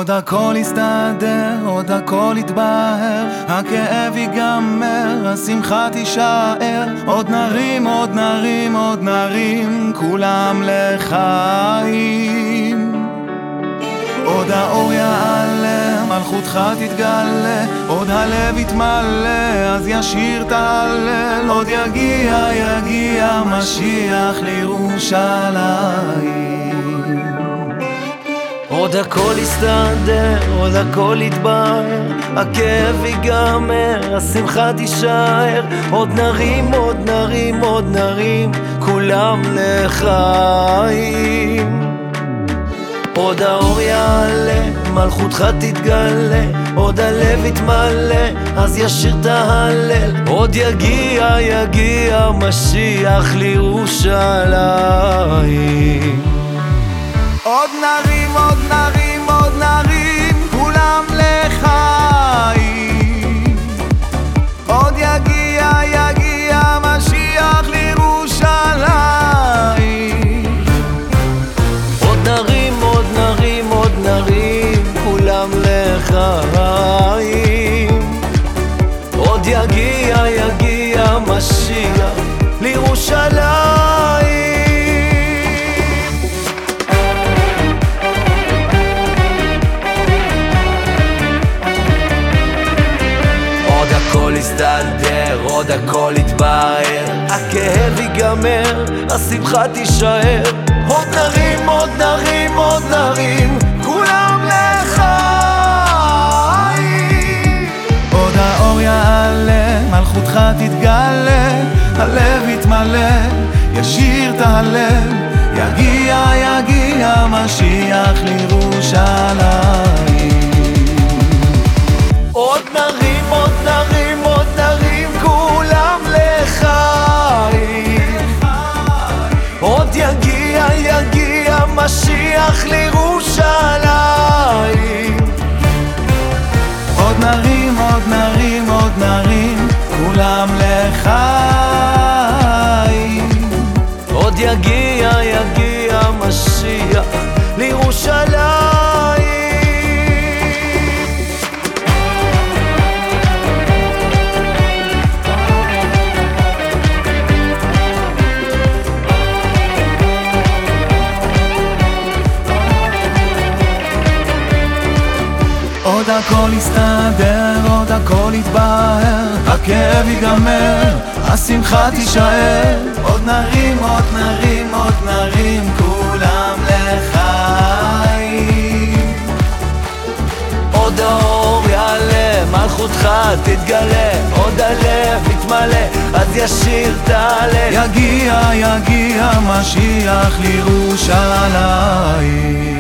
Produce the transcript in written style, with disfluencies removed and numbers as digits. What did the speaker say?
עוד הכל יסתדר, עוד הכל יתבהר, הכאב ייגמר, השמחה תישאר. עוד נרים, עוד נרים, עוד נרים, כולם לחיים. עוד האור יעלה, מלכותך תתגלה, עוד הלב יתמלא, אז ישיר תהלל. עוד יגיע, יגיע משיח לירושלים. עוד הכל יסתדר, עוד הכל יתבהר, הכאב ייגמר, השמחה תישאר. עוד נרים, עוד נרים, עוד נרים, כולם לחיים. עוד האור יעלה, מלכותך תתגלה, עוד הלב יתמלא, אז ישיר תהלל. עוד יגיע, יגיע משיח לירושלים. עוד נרים, עוד נרים, עוד נרים, כולם לחיים. עוד יגיע, יגיע משיח לירושלים. עוד נרים, עוד נרים, עוד נרים, כולם לחיים. עוד יגיע, יגיע משיח לירושלים. הכל יסתדר, עוד הכל יתבהר, הכאב ייגמר, השמחה תישאר. עוד נרים, עוד נרים, עוד נרים, כולם לחיים. עוד האור יעלה, מלכותך תתגלה, הלב יתמלא, ישיר תהלל. יגיע, יגיע משיח לירושלים. עוד נרים, עוד נרים, עוד נרים, כולם לחיים. עוד יגיע, יגיע משיח לירושלים. עוד נרים, עוד נרים, עוד נרים, כולם לחיים. עוד יגיע, יגיע משיח לירושלים. עוד הכל יסתדר, עוד הכל יתבהר, הכאב ייגמר, השמחה תישאר. עוד נרים, עוד נרים, עוד נרים, כולם לחיים. עוד האור יעלה, מלכותך תתגלה, עוד הלב יתמלא, אז ישיר תהלל. יגיע, יגיע משיח לירושלים.